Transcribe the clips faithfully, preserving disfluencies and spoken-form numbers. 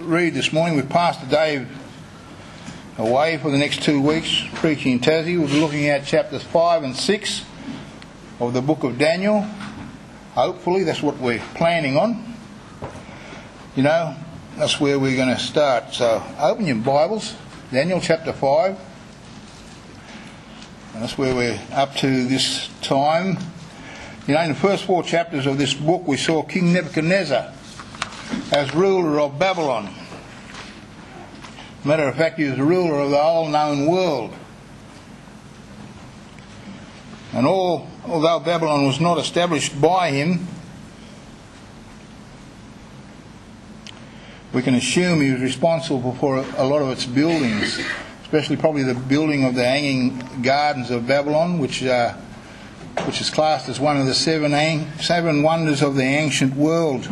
read this morning with Pastor Dave away for the next two weeks preaching in Tassie. We'll be looking at chapters five and six of the book of Daniel. Hopefully that's what we're planning on. You know, that's where we're going to start. So open your Bibles, Daniel chapter five. And that's where we're up to this time. You know, in the first four chapters of this book we saw King Nebuchadnezzar as ruler of Babylon. Matter of fact, he was the ruler of the whole known world. And all, although Babylon was not established by him, we can assume he was responsible for a lot of its buildings, especially probably the building of the Hanging Gardens of Babylon, which uh, which is classed as one of the seven, seven wonders of the ancient world.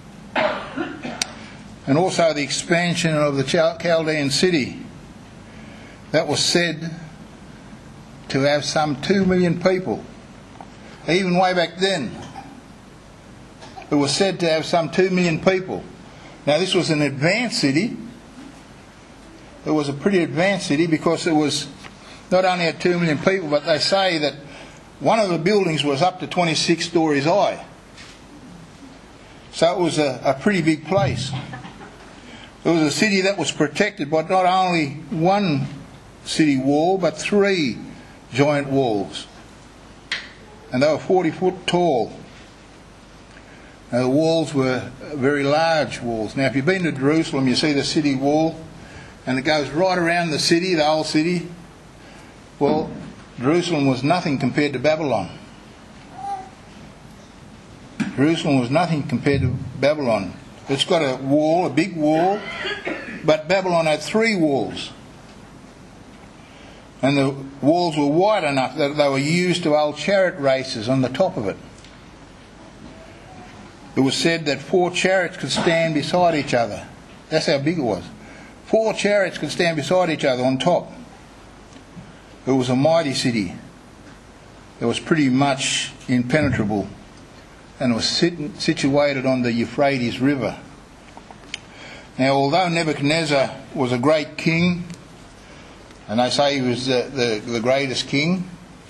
And also the expansion of the Chaldean city. That was said to have some two million people. Even way back then, it was said to have some two million people. Now this was an advanced city. It was a pretty advanced city because it was not only had two million people, but they say that one of the buildings was up to twenty-six stories high. So it was a, a pretty big place. It was a city that was protected by not only one city wall, but three giant walls. And they were forty foot tall. Now the walls were very large walls. Now if you've been to Jerusalem, you see the city wall, and it goes right around the city, the whole city. Well, Jerusalem was nothing compared to Babylon. Jerusalem was nothing compared to Babylon. It's got a wall, a big wall, but Babylon had three walls. And the walls were wide enough that they were used to hold chariot races on the top of it. It was said that four chariots could stand beside each other. That's how big it was. Four chariots could stand beside each other on top. It was a mighty city. It was pretty much impenetrable. And it was sit- situated on the Euphrates River. Now, although Nebuchadnezzar was a great king, and they say he was the, the, the greatest king,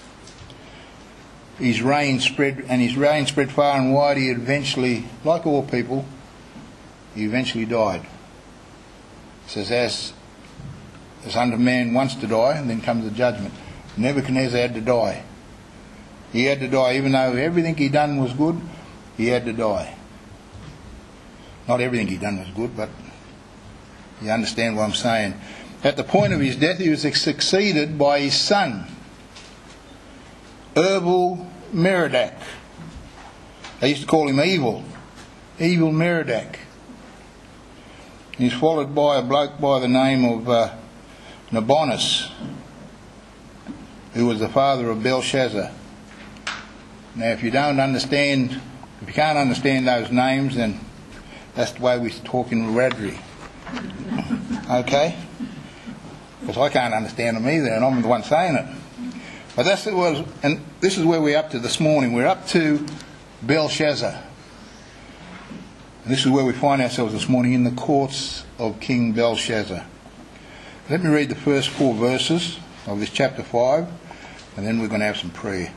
his reign spread, and his reign spread far and wide. He eventually, like all people, he eventually died. It says, as, as unto man wants to die, and then comes the judgment. Nebuchadnezzar had to die. He had to die, even though everything he done was good. He had to die. Not everything he done was good, but you understand what I'm saying. At the point of his death, he was succeeded by his son, Evil Merodach. They used to call him Evil. Evil Merodach. He's followed by a bloke by the name of uh, Nabonidus, who was the father of Belshazzar. Now, if you don't understand, if you can't understand those names, then that's the way we talk in Wiradjuri. Okay? Because I can't understand them either, and I'm the one saying it. But that's it was, and this is where we're up to this morning. We're up to Belshazzar. And this is where we find ourselves this morning, in the courts of King Belshazzar. Let me read the first four verses of this chapter five, and then we're going to have some prayer.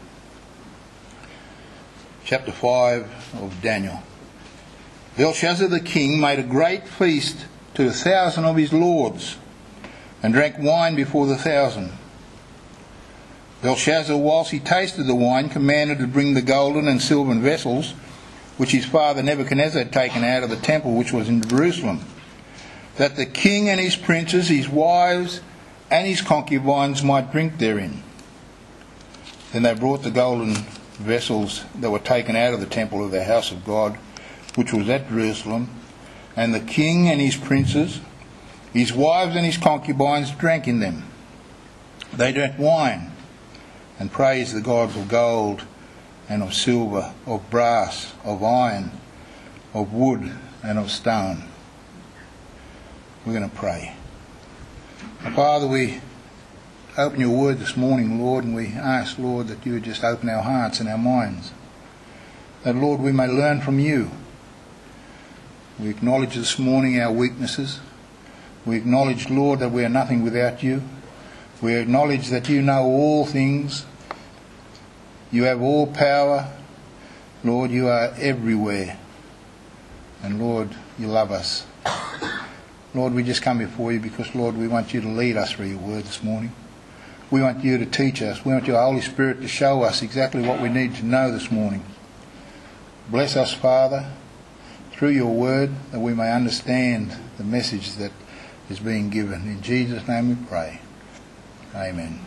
Chapter five of Daniel. Belshazzar the king made a great feast to a thousand of his lords, and drank wine before the thousand. Belshazzar, whilst he tasted the wine, commanded to bring the golden and silvern vessels which his father Nebuchadnezzar had taken out of the temple which was in Jerusalem, that the king and his princes, his wives and his concubines might drink therein. Then they brought the golden vessels that were taken out of the temple of the house of God, which was at Jerusalem, and the king and his princes, his wives and his concubines drank in them. They drank wine and praised the gods of gold and of silver, of brass, of iron, of wood and of stone. We're going to pray. Father, we open your word this morning, Lord, and we ask, Lord, that you would just open our hearts and our minds. That, Lord, we may learn from you. We acknowledge this morning our weaknesses. We acknowledge, Lord, that we are nothing without you. We acknowledge that you know all things. You have all power. Lord, you are everywhere. And Lord, you love us. Lord, we just come before you because, Lord, we want you to lead us through your word this morning. We want you to teach us. We want your Holy Spirit to show us exactly what we need to know this morning. Bless us, Father, through your word, that we may understand the message that is being given. In Jesus' name we pray. Amen.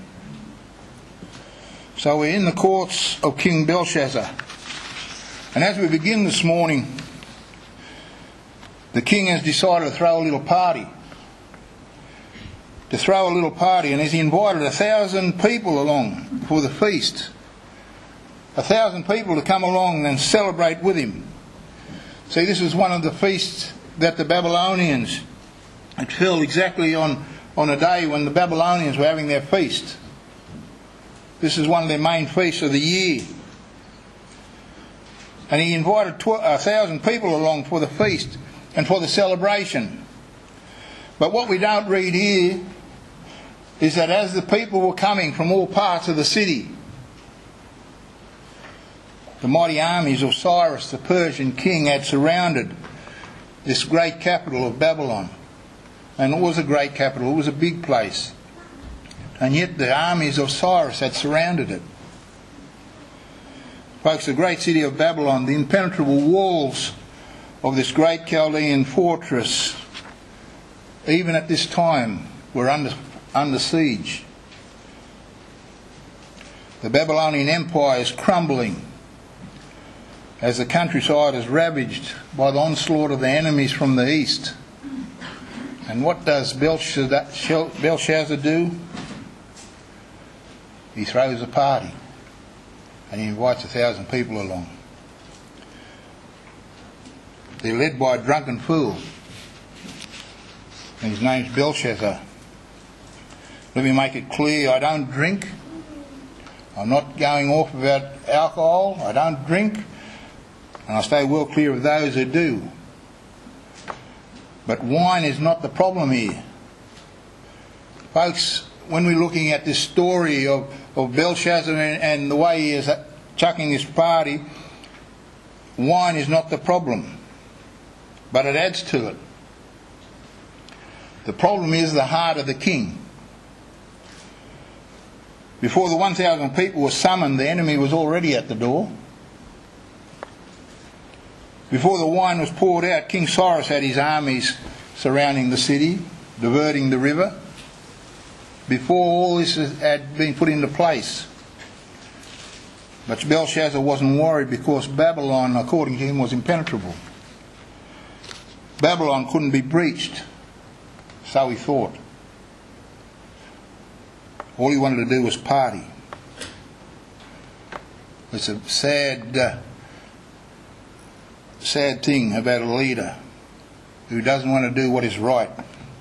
So we're in the courts of King Belshazzar. And as we begin this morning, the king has decided to throw a little party. To throw a little party, and he's invited a thousand people along for the feast. A thousand people to come along and celebrate with him. See, this is one of the feasts that the Babylonians, it fell exactly on, on a day when the Babylonians were having their feast. This is one of their main feasts of the year. And he invited tw- a thousand people along for the feast and for the celebration. But what we don't read here is that as the people were coming from all parts of the city, the mighty armies of Cyrus, the Persian king, had surrounded this great capital of Babylon. And it was a great capital, it was a big place. And yet the armies of Cyrus had surrounded it. Folks, the great city of Babylon, the impenetrable walls of this great Chaldean fortress, even at this time, were under, under siege. The Babylonian Empire is crumbling as the countryside is ravaged by the onslaught of the enemies from the east. And what does Belshazzar, Belshazzar do? He throws a party and he invites a thousand people along. They're led by a drunken fool. And his name's Belshazzar. Let me make it clear, I don't drink. I'm not going off about alcohol. I don't drink. And I stay well clear of those who do. But wine is not the problem here. Folks, when we're looking at this story of, of Belshazzar and, and the way he is chucking his party, wine is not the problem. But it adds to it. The problem is the heart of the king. Before the one thousand people were summoned, the enemy was already at the door. Before the wine was poured out, King Cyrus had his armies surrounding the city, diverting the river. Before all this had been put into place. But Belshazzar wasn't worried because Babylon, according to him, was impenetrable. Babylon couldn't be breached. So he thought. All he wanted to do was party. It's a sad, uh, sad thing about a leader who doesn't want to do what is right.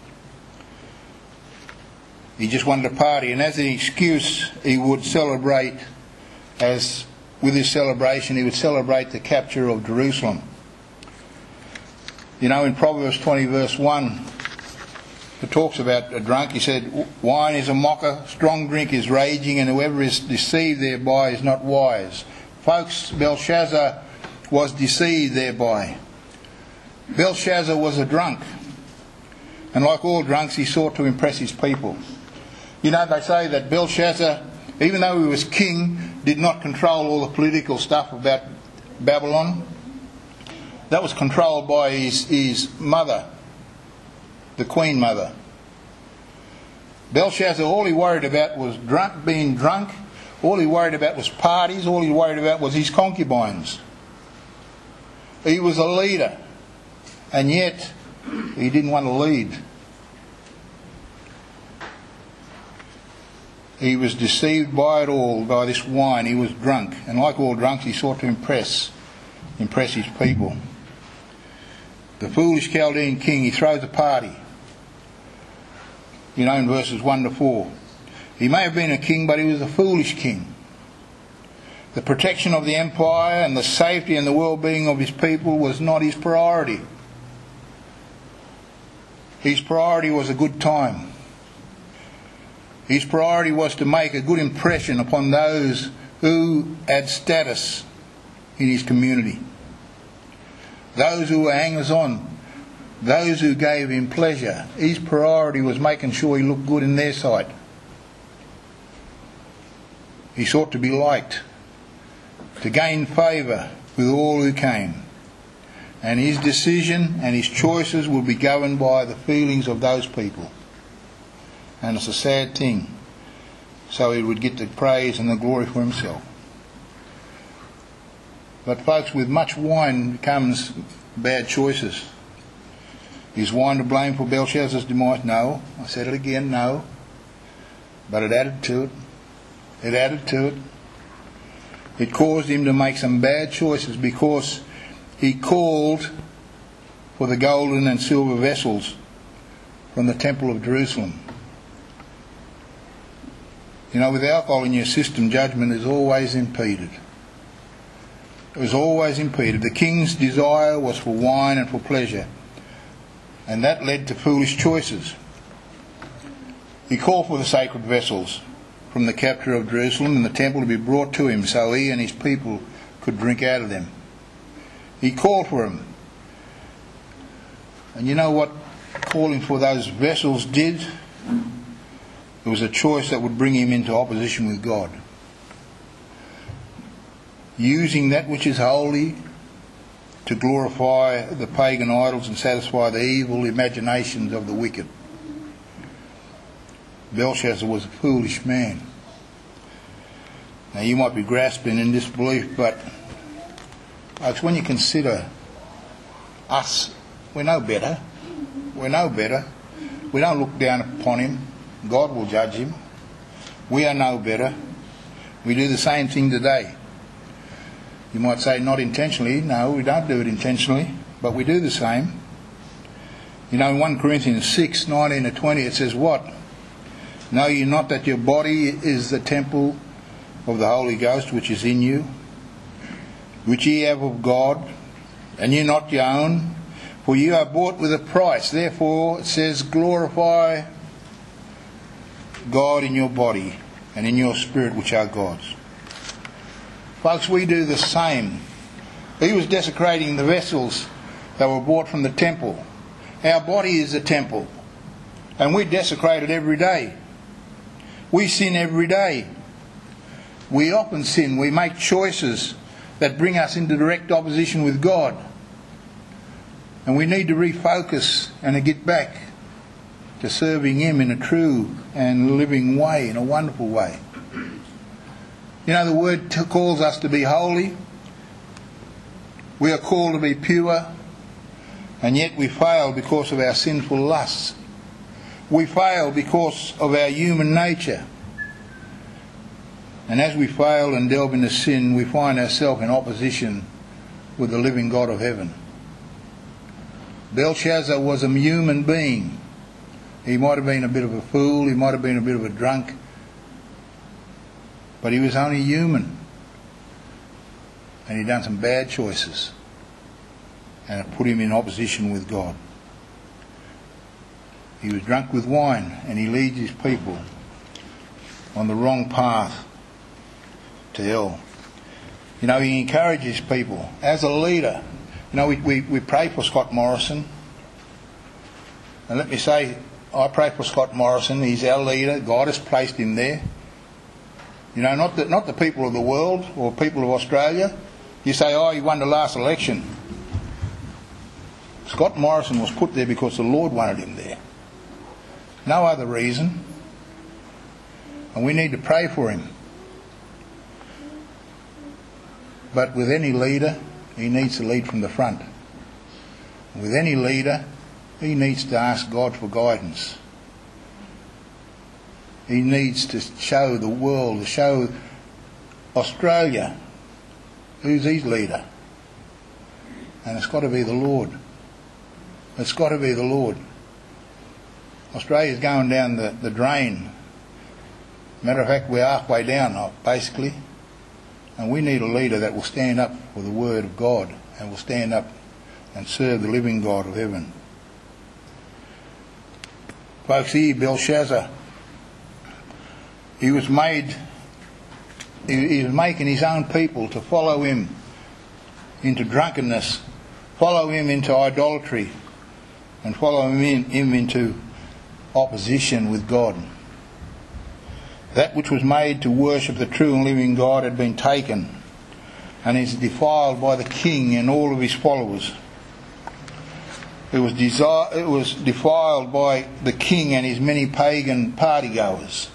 He just wanted to party, and as an excuse, he would celebrate, as with his celebration, he would celebrate the capture of Jerusalem. You know, in Proverbs twenty verse one, it talks about a drunk. He said, wine is a mocker, strong drink is raging, and whoever is deceived thereby is not wise. Folks, Belshazzar was deceived thereby. Belshazzar was a drunk. And like all drunks, he sought to impress his people. You know, they say that Belshazzar, even though he was king, did not control all the political stuff about Babylon. That was controlled by his, his mother, the queen mother. Belshazzar, all he worried about was drunk, being drunk. All he worried about was parties. All he worried about was his concubines. He was a leader, and yet he didn't want to lead. He was deceived by it all, by this wine. He was drunk, and like all drunks, he sought to impress, impress his people. The foolish Chaldean king, he throws a party. You know, in verses one to four. He may have been a king, but he was a foolish king. The protection of the empire and the safety and the well-being of his people was not his priority. His priority was a good time. His priority was to make a good impression upon those who had status in his community. Those who were hangers-on, those who gave him pleasure. His priority was making sure he looked good in their sight. He sought to be liked, to gain favour with all who came. And his decision and his choices would be governed by the feelings of those people. And it's a sad thing. So he would get the praise and the glory for himself. But folks, with much wine comes bad choices. Is wine to blame for Belshazzar's demise? No. I said it again, no. But it added to it. It added to it. It caused him to make some bad choices because he called for the golden and silver vessels from the Temple of Jerusalem. You know, with alcohol in your system, judgment is always impeded. It was always impeded. The king's desire was for wine and for pleasure, and that led to foolish choices. He called for the sacred vessels from the capture of Jerusalem and the temple to be brought to him so he and his people could drink out of them. He called for them. And you know what calling for those vessels did? It was a choice that would bring him into opposition with God. Using that which is holy to glorify the pagan idols and satisfy the evil imaginations of the wicked. Belshazzar was a foolish man. Now you might be grasping in disbelief, but folks, when you consider us, we know better. We know better. We don't look down upon him. God will judge him. We are no better. We do the same thing today. You might say not intentionally. No, we don't do it intentionally, but we do the same. You know, in First Corinthians six, nineteen to twenty, it says what? Know ye not that your body is the temple of the Holy Ghost which is in you, which ye have of God, and ye not your own? For you are bought with a price. Therefore, it says, glorify God in your body and in your spirit, which are God's. Folks, we do the same. He was desecrating the vessels that were bought from the temple. Our body is the temple, and we desecrate it every day. We sin every day. We often sin. We make choices that bring us into direct opposition with God. And we need to refocus and to get back to serving Him in a true and living way, in a wonderful way. You know, the Word t- calls us to be holy. We are called to be pure. And yet we fail because of our sinful lusts. We fail because of our human nature. And as we fail and delve into sin, we find ourselves in opposition with the living God of heaven. Belshazzar was a human being. He might have been a bit of a fool, he might have been a bit of a drunk, but he was only human. And he'd done some bad choices, and it put him in opposition with God. He was drunk with wine, and he leads his people on the wrong path to hell. You know, he encourages people as a leader. You know, we, we, we pray for Scott Morrison. And let me say, I pray for Scott Morrison. He's our leader. God has placed him there. You know, not the, not the people of the world or people of Australia. You say, oh, he won the last election. Scott Morrison was put there because the Lord wanted him there. No other reason. And we need to pray for him. But with any leader, he needs to lead from the front. With any leader, he needs to ask God for guidance. He needs to show the world, to show Australia who's his leader. And it's got to be the Lord. It's got to be the Lord. Australia's going down the, the drain. Matter of fact, we're halfway down, basically. And we need a leader that will stand up for the Word of God and will stand up and serve the living God of heaven. Folks, here Belshazzar, he was made, he, he was making his own people to follow him into drunkenness, follow him into idolatry, and follow him, in, him into opposition with God. That which was made to worship the true and living God had been taken and is defiled by the king and all of his followers. It was, desire, it was defiled by the king and his many pagan partygoers.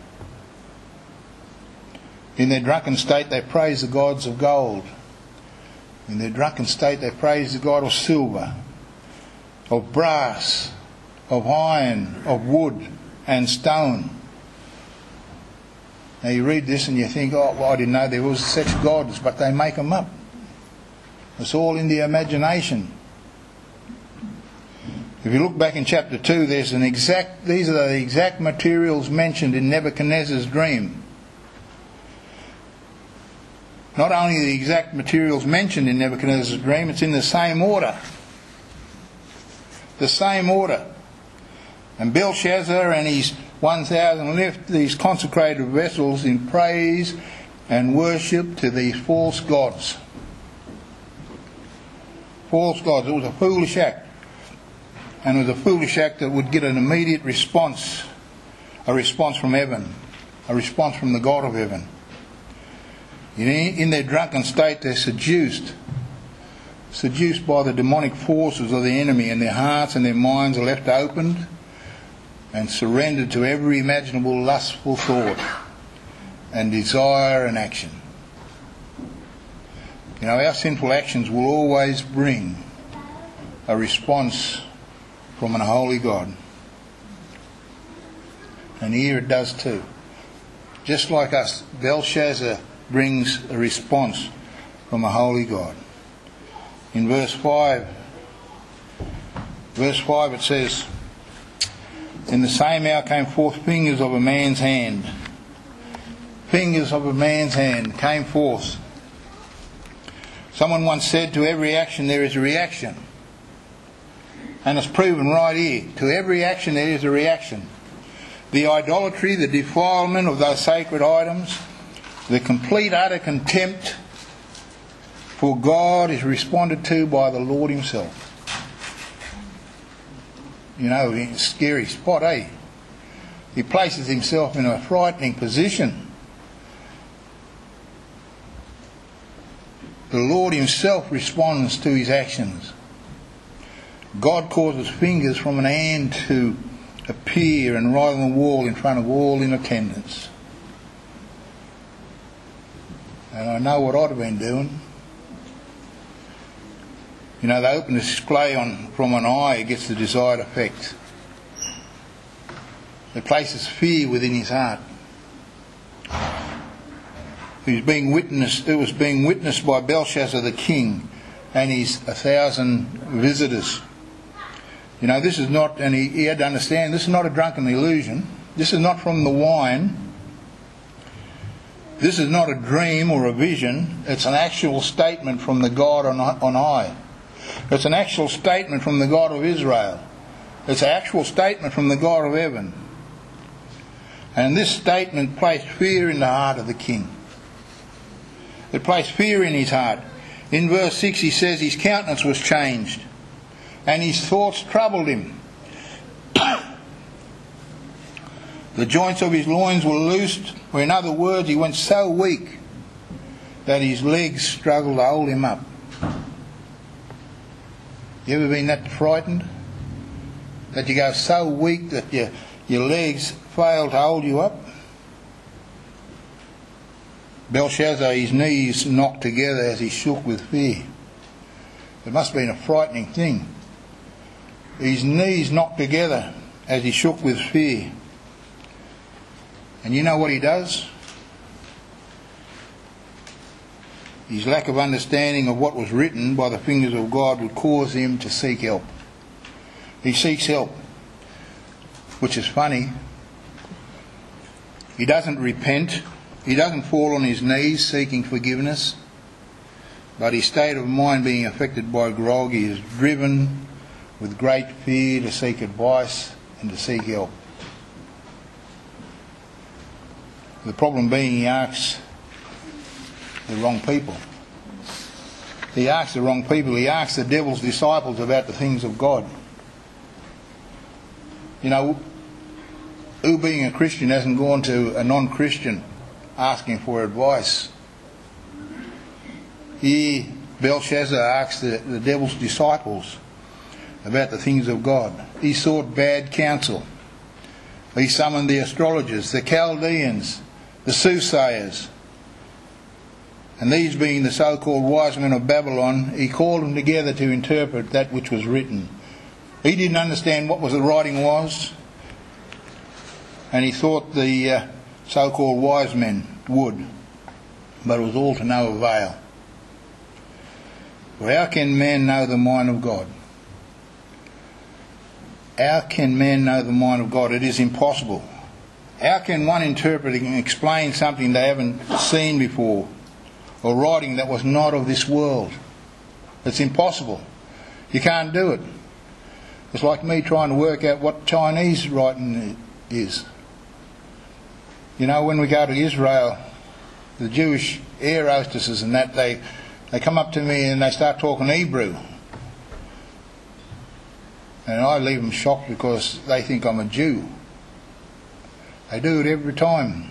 In their drunken state they praise the gods of gold. In their drunken state they praise the god of silver, of brass, of iron, of wood and stone. Now you read this and you think, oh, well, I didn't know there was such gods, but they make them up. It's all in the imagination. If you look back in chapter two, there's an exact, these are the exact materials mentioned in Nebuchadnezzar's dream. Not only the exact materials mentioned in Nebuchadnezzar's dream, it's in the same order. The same order. And Belshazzar and his one thousand left these consecrated vessels in praise and worship to these false gods. False gods. It was a foolish act. And it was a foolish act that would get an immediate response. A response from heaven. A response from the God of heaven. In their drunken state they're seduced. Seduced by the demonic forces of the enemy, and their hearts and their minds are left opened and surrendered to every imaginable lustful thought and desire and action. You know, our sinful actions will always bring a response from an holy God. And here it does too. Just like us, Belshazzar brings a response from a holy God. In verse five, verse five it says, in the same hour came forth fingers of a man's hand. Fingers of a man's hand came forth. Someone once said, to every action there is a reaction. And it's proven right here. To every action there is a reaction. The idolatry, the defilement of those sacred items, the complete utter contempt for God is responded to by the Lord himself. You know, it's a scary spot, eh? He places himself in a frightening position. The Lord himself responds to his actions. God causes fingers from an hand to appear and write on the wall in front of all in attendance. And I know what I'd have been doing. You know, they open a display on from an eye, it gets the desired effect. It places fear within his heart. It was being witnessed, it was being witnessed by Belshazzar the king and his a thousand visitors. You know, this is not, and he, he had to understand, this is not a drunken illusion. This is not from the wine. This is not a dream or a vision. It's an actual statement from the God on, on high. It's an actual statement from the God of Israel. It's an actual statement from the God of heaven. And this statement placed fear in the heart of the king. It placed fear in his heart. In verse six he says his countenance was changed and his thoughts troubled him. The joints of his loins were loosed, or in other words, he went so weak that his legs struggled to hold him up. You ever been that frightened? That you go so weak that your, your legs fail to hold you up? Belshazzar, his knees knocked together as he shook with fear. It must have been a frightening thing. His knees knocked together as he shook with fear. And you know what he does? His lack of understanding of what was written by the fingers of God would cause him to seek help. He seeks help, which is funny. He doesn't repent. He doesn't fall on his knees seeking forgiveness. But his state of mind being affected by grog, he is driven with great fear to seek advice and to seek help. The problem being he asks the wrong people. He asks the wrong people. He asks the devil's disciples about the things of God. You know, who being a Christian hasn't gone to a non-Christian asking for advice? Here, Belshazzar asked the, the devil's disciples about the things of God. He sought bad counsel. He summoned the astrologers, the Chaldeans, the soothsayers, and these being the so-called wise men of Babylon, he called them together to interpret that which was written. He didn't understand what was the writing was, and he thought the uh, so-called wise men would, but it was all to no avail. For how can man know the mind of God? How can man know the mind of God? It is impossible. How can one interpret and explain something they haven't seen before, or writing that was not of this world? It's impossible. You can't do it. It's like me trying to work out what Chinese writing is. You know, when we go to Israel, the Jewish air hostesses and that, they, they come up to me and they start talking Hebrew. And I leave them shocked because they think I'm a Jew. They do it every time.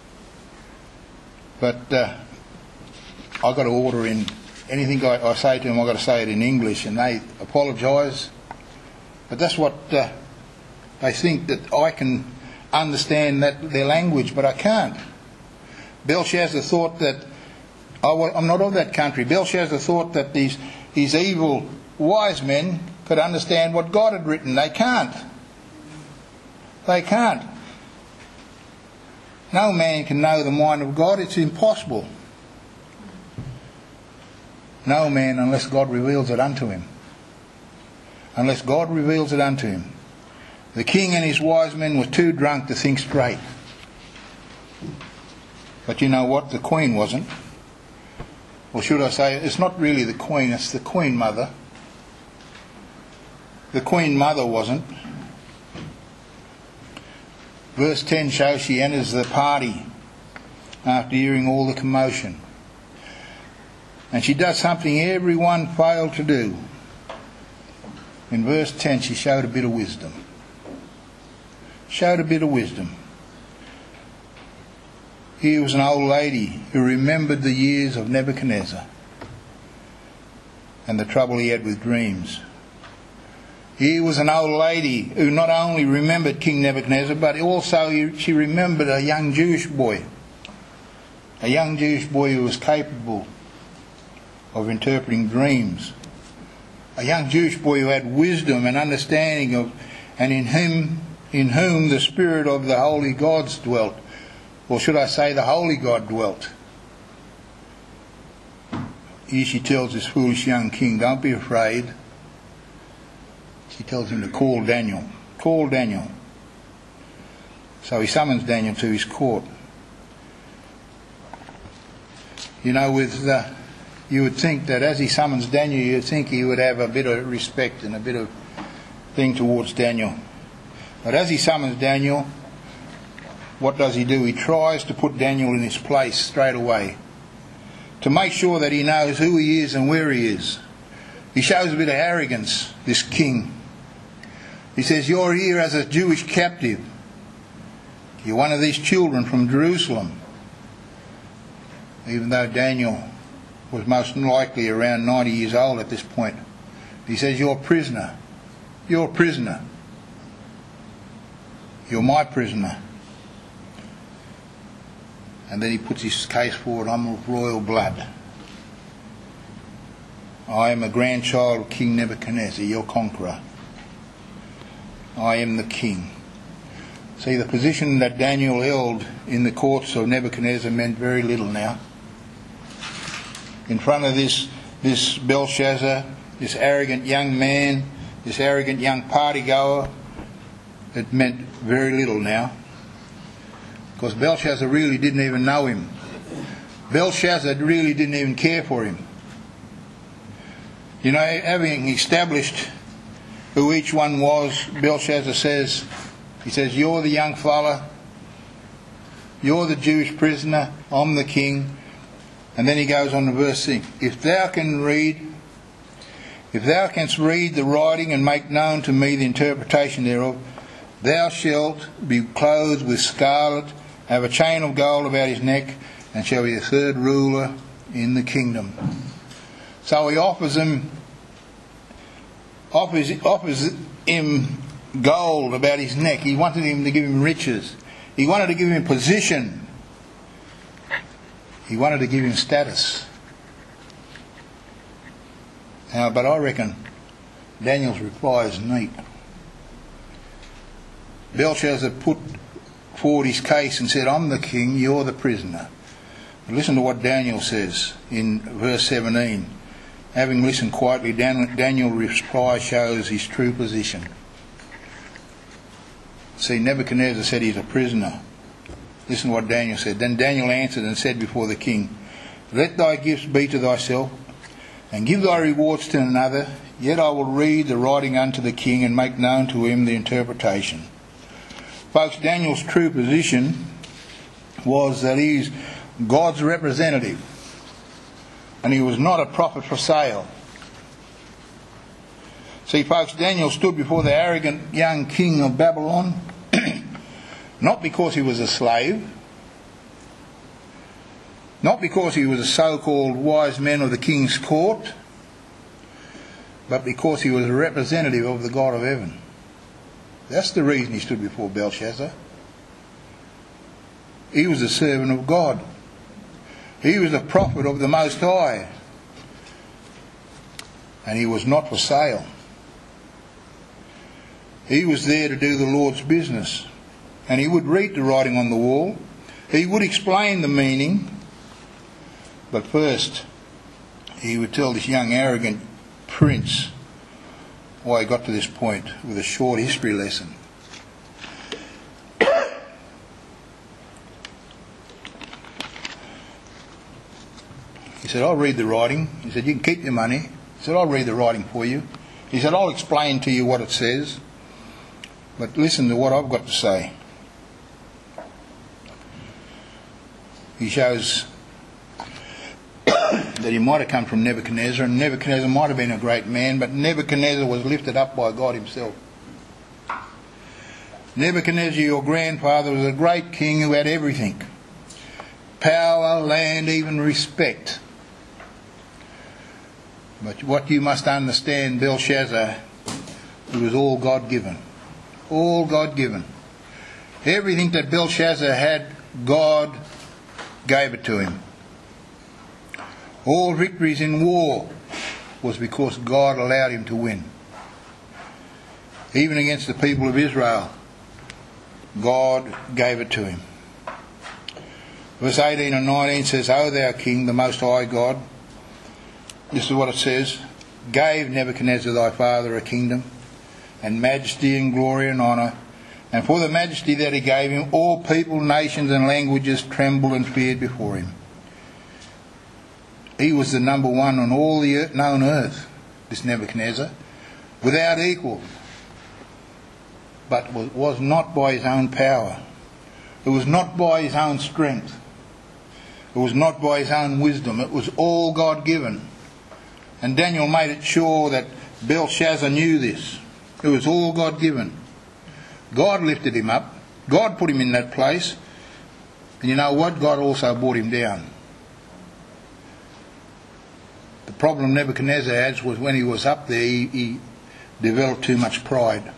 But uh, I've got to order in anything I, I say to them, I've got to say it in English, and they apologise. But that's what uh, they think, that I can understand that their language, but I can't. Belshazzar thought that, oh, well, I'm not of that country. Belshazzar thought that these, these evil wise men could understand what God had written. They can't. They can't. No man can know the mind of God. It's impossible. No man, unless God reveals it unto him. Unless God reveals it unto him. The king and his wise men were too drunk to think straight. But you know what? The queen wasn't. Or should I say, it's not really the queen, it's the queen mother. The queen mother wasn't. Verse ten shows she enters the party after hearing all the commotion. And she does something everyone failed to do. In verse ten, she showed a bit of wisdom. Showed a bit of wisdom. Here was an old lady who remembered the years of Nebuchadnezzar and the trouble he had with dreams. Here was an old lady who not only remembered King Nebuchadnezzar, but also she remembered a young Jewish boy. A young Jewish boy who was capable of interpreting dreams. A young Jewish boy who had wisdom and understanding of, and in him, in whom the spirit of the holy gods dwelt. Or should I say the holy God dwelt. Here she tells this foolish young king, don't be afraid. She tells him to call Daniel. Call Daniel. So he summons Daniel to his court. You know, with uh, you would think that as he summons Daniel, you'd think he would have a bit of respect and a bit of thing towards Daniel. But as he summons Daniel, what does he do? He tries to put Daniel in his place straight away, to make sure that he knows who he is and where he is. He shows a bit of arrogance, this king. He says, you're here as a Jewish captive. You're one of these children from Jerusalem. Even though Daniel was most likely around ninety years old at this point. He says, you're a prisoner. You're a prisoner. You're my prisoner. And then he puts his case forward, I'm of royal blood. I am a grandchild of King Nebuchadnezzar, your conqueror. I am the king. See, the position that Daniel held in the courts of Nebuchadnezzar meant very little now. In front of this, this Belshazzar, this arrogant young man, this arrogant young partygoer, it meant very little now. Because Belshazzar really didn't even know him. Belshazzar really didn't even care for him. You know, having established who each one was, Belshazzar says, he says, you're the young fella, you're the Jewish prisoner, I'm the king. And then he goes on to verse six. If thou can read, if thou canst read the writing and make known to me the interpretation thereof, thou shalt be clothed with scarlet, have a chain of gold about his neck, and shall be the third ruler in the kingdom. So he offers him, offers, offers him gold about his neck. He wanted him to give him riches. He wanted to give him position. He wanted to give him status. Now, but I reckon Daniel's reply is neat. Belshazzar put forward his case and said, I'm the king, you're the prisoner. But listen to what Daniel says in verse seventeen. Having listened quietly, Daniel's reply shows his true position. See, Nebuchadnezzar said he's a prisoner. Listen to what Daniel said. Then Daniel answered and said before the king, let thy gifts be to thyself, and give thy rewards to another, yet I will read the writing unto the king and make known to him the interpretation. Folks, Daniel's true position was that he's God's representative, and he was not a prophet for sale. See, folks, Daniel stood before the arrogant young king of Babylon, not because he was a slave, not because he was a so-called wise man of the king's court, but because he was a representative of the God of heaven. That's the reason he stood before Belshazzar. He was a servant of God. He was a prophet of the Most High. And he was not for sale. He was there to do the Lord's business. And he would read the writing on the wall. He would explain the meaning. But first, he would tell this young arrogant prince why he got to this point with a short history lesson. He said, I'll read the writing. He said, you can keep your money. He said, I'll read the writing for you. He said, I'll explain to you what it says. But listen to what I've got to say. He shows that he might have come from Nebuchadnezzar, and Nebuchadnezzar might have been a great man, but Nebuchadnezzar was lifted up by God himself. Nebuchadnezzar, your grandfather, was a great king who had everything. Power, land, even respect. But what you must understand, Belshazzar, it was all God-given. All God-given. Everything that Belshazzar had, God gave it to him. All victories in war was because God allowed him to win. Even against the people of Israel, God gave it to him. Verse eighteen and nineteen says, O thou King, the Most High God, this is what it says, gave Nebuchadnezzar thy father a kingdom, and majesty and glory and honour, and for the majesty that he gave him, all people, nations and languages trembled and feared before him. He was the number one on all the known earth, this Nebuchadnezzar, without equal. But it was not by his own power. It was not by his own strength. It was not by his own wisdom. It was all God-given. And Daniel made it sure that Belshazzar knew this. It was all God-given. God lifted him up. God put him in that place. And you know what? God also brought him down. The problem Nebuchadnezzar had was when he was up there, he, he developed too much pride.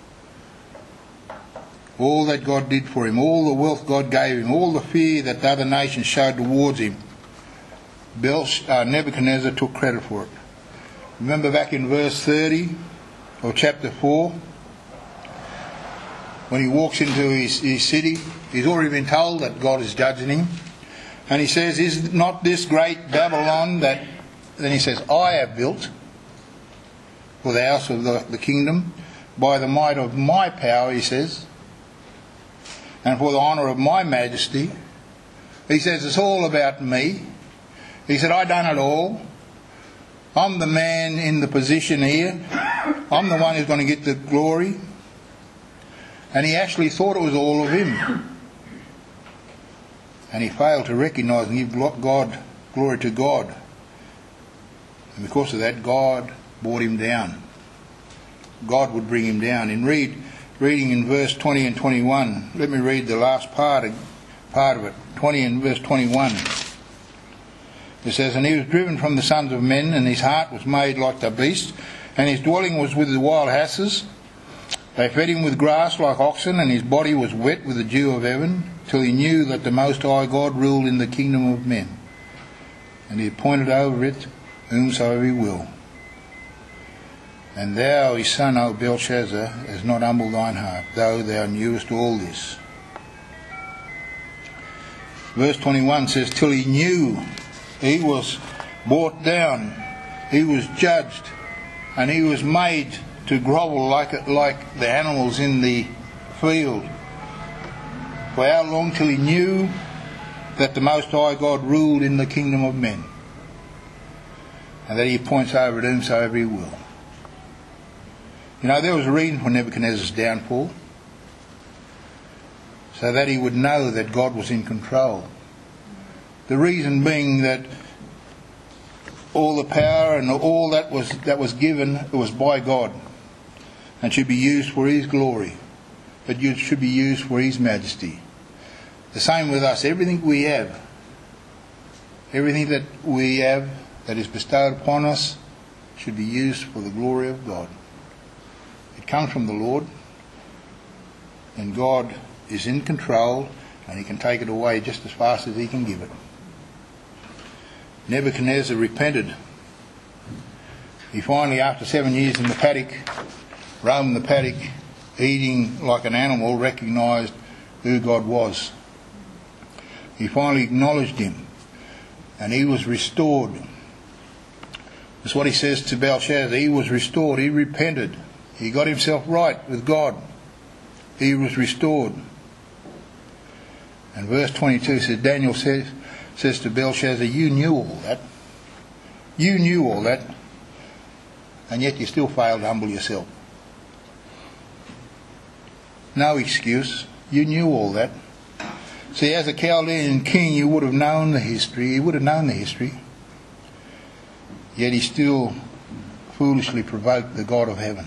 All that God did for him, all the wealth God gave him, all the fear that the other nations showed towards him, Belsh, uh, Nebuchadnezzar took credit for it. Remember back in verse thirty of chapter four, when he walks into his, his city, he's already been told that God is judging him. And he says, is not this great Babylon that, then he says, I have built for the house of the, the kingdom by the might of my power, he says, and for the honour of my majesty. He says, it's all about me. He said, I done it all. I'm the man in the position here. I'm the one who's going to get the glory. And he actually thought it was all of him. And he failed to recognise and give God glory to God. And because of that, God brought him down. God would bring him down. In read, reading in verse twenty and twenty-one, let me read the last part of, part of it, twenty and verse twenty-one. It says, "And he was driven from the sons of men, and his heart was made like the beast, and his dwelling was with the wild asses. They fed him with grass like oxen, and his body was wet with the dew of heaven, till he knew that the Most High God ruled in the kingdom of men. And he appointed over it whomsoever he will. And thou, his son, O Belshazzar, hast not humbled thine heart, though thou knewest all this." Verse twenty-one says, "Till he knew," he was brought down, he was judged, and he was made to grovel like like the animals in the field. For how long? Till he knew that the Most High God ruled in the kingdom of men, and that he appoints over it whomsoever he will. You know, there was a reason for Nebuchadnezzar's downfall, so that he would know that God was in control. The reason being that all the power and all that was that was given, it was by God, and should be used for his glory. It should be used for his majesty. The same with us. Everything we have, everything that we have that is bestowed upon us, should be used for the glory of God. It comes from the Lord, and God is in control, and he can take it away just as fast as he can give it. Nebuchadnezzar repented. He finally, after seven years in the paddock, roaming the paddock, eating like an animal, recognised who God was. He finally acknowledged him, and he was restored. That's what he says to Belshazzar. He was restored. He repented. He got himself right with God. He was restored. And verse twenty-two says, Daniel says, says to Belshazzar, "You knew all that. You knew all that, and yet you still failed to humble yourself." No excuse. You knew all that. See, as a Chaldean king, you would have known the history. He would have known the history. Yet he still foolishly provoked the God of heaven.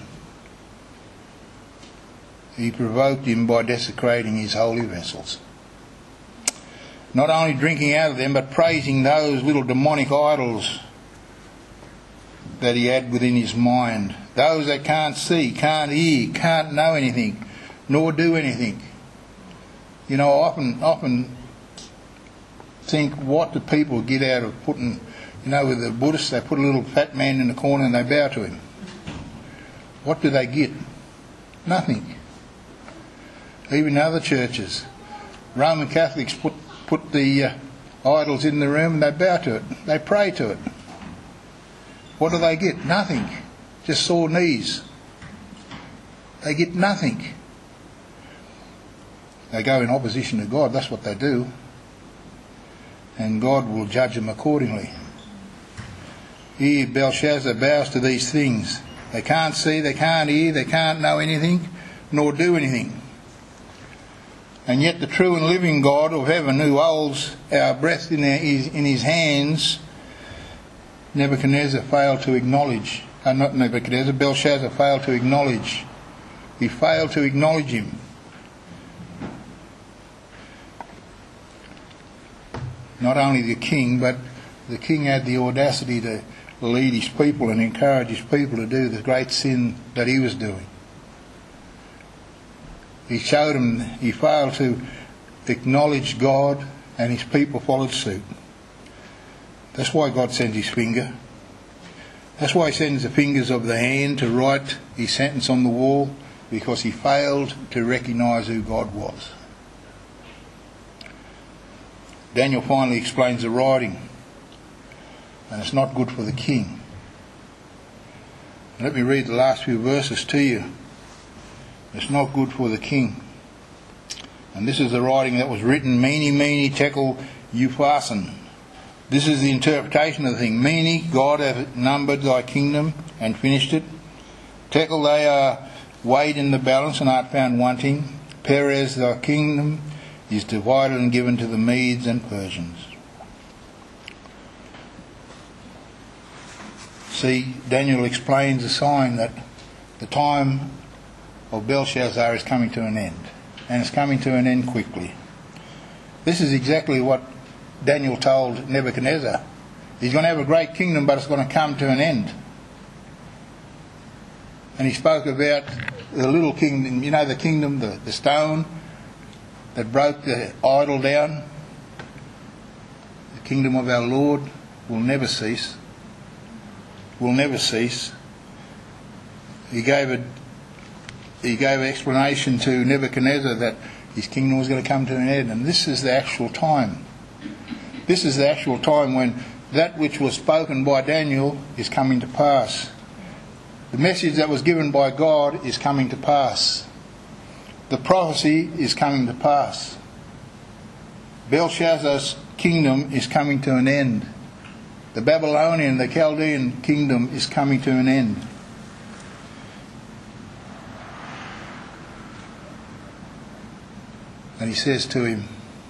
He provoked him by desecrating his holy vessels. Not only drinking out of them, but praising those little demonic idols that he had within his mind. Those that can't see, can't hear, can't know anything, nor do anything. You know, I often, often think, what do people get out of putting, you know, with the Buddhists, they put a little fat man in the corner and they bow to him. What do they get? Nothing. Even other churches. Roman Catholics put, put the uh, idols in the room and they bow to it. They pray to it. What do they get? Nothing. Just sore knees. They get nothing. They go in opposition to God. That's what they do. And God will judge them accordingly. Here Belshazzar bows to these things. They can't see, they can't hear, they can't know anything, nor do anything. And yet the true and living God of heaven, who holds our breath in his, in his hands, Nebuchadnezzar failed to acknowledge. Uh, not Nebuchadnezzar, Belshazzar failed to acknowledge. He failed to acknowledge him. Not only the king, but the king had the audacity to lead his people and encourage his people to do the great sin that he was doing. He showed them, he failed to acknowledge God, and his people followed suit. That's why God sends his finger. That's why he sends the fingers of the hand to write his sentence on the wall, because he failed to recognise who God was. Daniel finally explains the writing, and it's not good for the king. Let me read the last few verses to you. It's not good for the king. And this is the writing that was written, Mene, Mene, Tekel, Upharsin. This is the interpretation of the thing. Mene, God hath numbered thy kingdom and finished it. Tekel, they are weighed in the balance and art found wanting. Peres, thy kingdom is divided and given to the Medes and Persians. See, Daniel explains the sign that the time of Belshazzar is coming to an end, and it's coming to an end quickly. This is exactly what Daniel told Nebuchadnezzar. He's going to have a great kingdom, but it's going to come to an end. And he spoke about the little kingdom, you know, the kingdom, the, the stone that broke the idol down. The kingdom of our Lord will never cease. Will never cease. He gave a he gave an explanation to Nebuchadnezzar that his kingdom was going to come to an end, and this is the actual time. This is the actual time when that which was spoken by Daniel is coming to pass. The message that was given by God is coming to pass. The prophecy is coming to pass. Belshazzar's kingdom is coming to an end. The Babylonian, the Chaldean kingdom is coming to an end. And he says to him,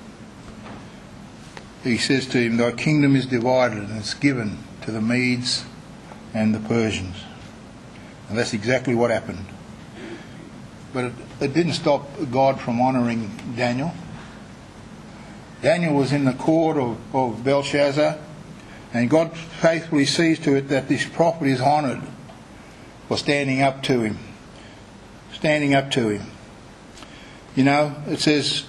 he says to him, thy kingdom is divided and it's given to the Medes and the Persians. And that's exactly what happened. But it, it didn't stop God from honouring Daniel. Daniel was in the court of, of Belshazzar, and God faithfully sees to it that this prophet is honoured for standing up to him. Standing up to him. You know, it says,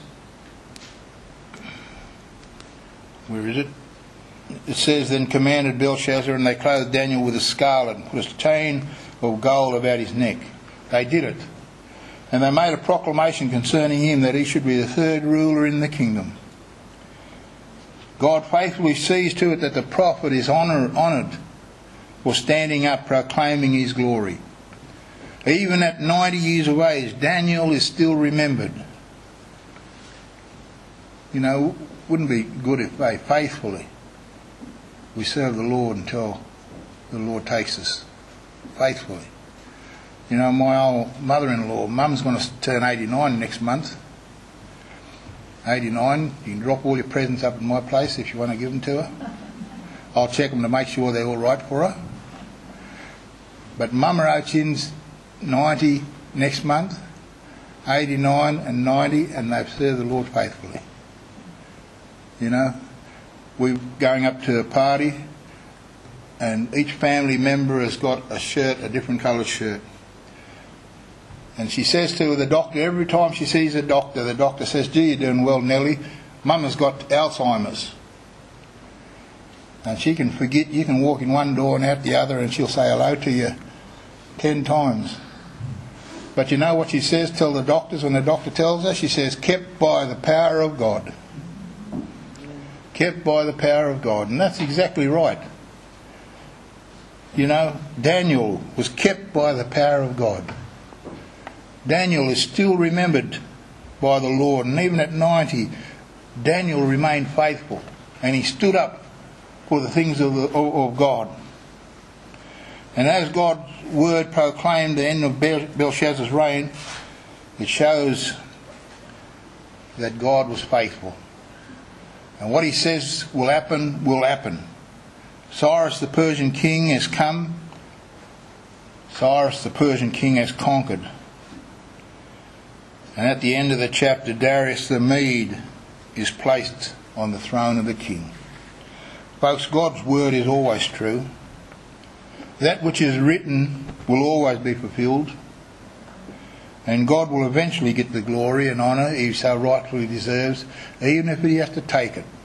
where is it? It says, then commanded Belshazzar, and they clothed Daniel with a scarlet and put a chain of gold about his neck. They did it. And they made a proclamation concerning him that he should be the third ruler in the kingdom. God faithfully sees to it that the prophet is honoured for standing up proclaiming his glory. Even at ninety years of age, Daniel is still remembered. You know, wouldn't it be good if they faithfully we serve the Lord until the Lord takes us? Faithfully. You know, my old mother-in-law, Mum's going to turn eighty-nine next month. eighty-nine, you can drop all your presents up at my place if you want to give them to her. I'll check them to make sure they're all right for her. But Mama Ochin's ninety next month, eighty-nine and ninety, and they've served the Lord faithfully. You know, we're going up to a party, and each family member has got a shirt, a different coloured shirt. And she says to the doctor, every time she sees a doctor, the doctor says, gee, you're doing well, Nellie. Mama's got Alzheimer's. And she can forget, you can walk in one door and out the other, and she'll say hello to you ten times. But you know what she says, tell the doctors, when the doctor tells her, she says, kept by the power of God. Kept by the power of God. And that's exactly right. You know, Daniel was kept by the power of God. Daniel is still remembered by the Lord, and even at ninety, Daniel remained faithful, and he stood up for the things of, the, of God. And as God's word proclaimed the end of Belshazzar's reign, it shows that God was faithful. And what he says will happen, will happen. Cyrus the Persian king has come. Cyrus the Persian king has conquered. And at the end of the chapter, Darius the Mede is placed on the throne of the king. Folks, God's word is always true. That which is written will always be fulfilled. And God will eventually get the glory and honour he so rightfully deserves, even if he has to take it.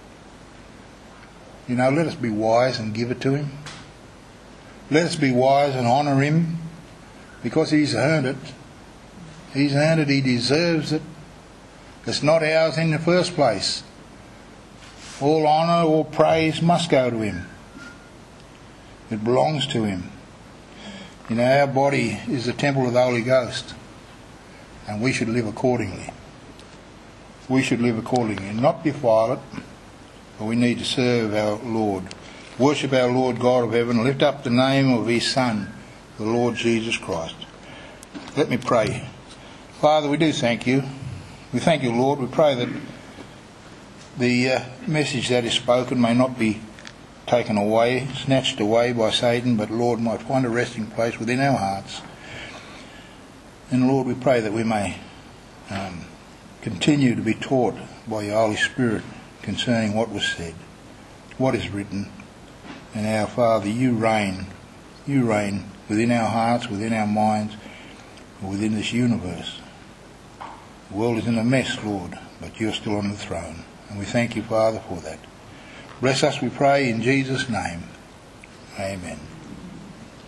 You know, let us be wise and give it to him. Let us be wise and honour him, because he's earned it. He's earned it, he deserves it. It's not ours in the first place. All honour, all praise must go to him. It belongs to him. You know, our body is the temple of the Holy Ghost, and we should live accordingly. We should live accordingly, and not defile it, but we need to serve our Lord. Worship our Lord God of heaven, lift up the name of his Son, the Lord Jesus Christ. Let me pray. Father, we do thank you. We thank you, Lord. We pray that the uh, message that is spoken may not be taken away, snatched away by Satan, but Lord, might find a resting place within our hearts. And Lord, we pray that we may um, continue to be taught by your Holy Spirit concerning what was said, what is written. And our Father, you reign, you reign within our hearts, within our minds, within this universe. The world is in a mess, Lord, but you're still on the throne. And we thank you, Father, for that. Bless us, we pray, in Jesus' name. Amen.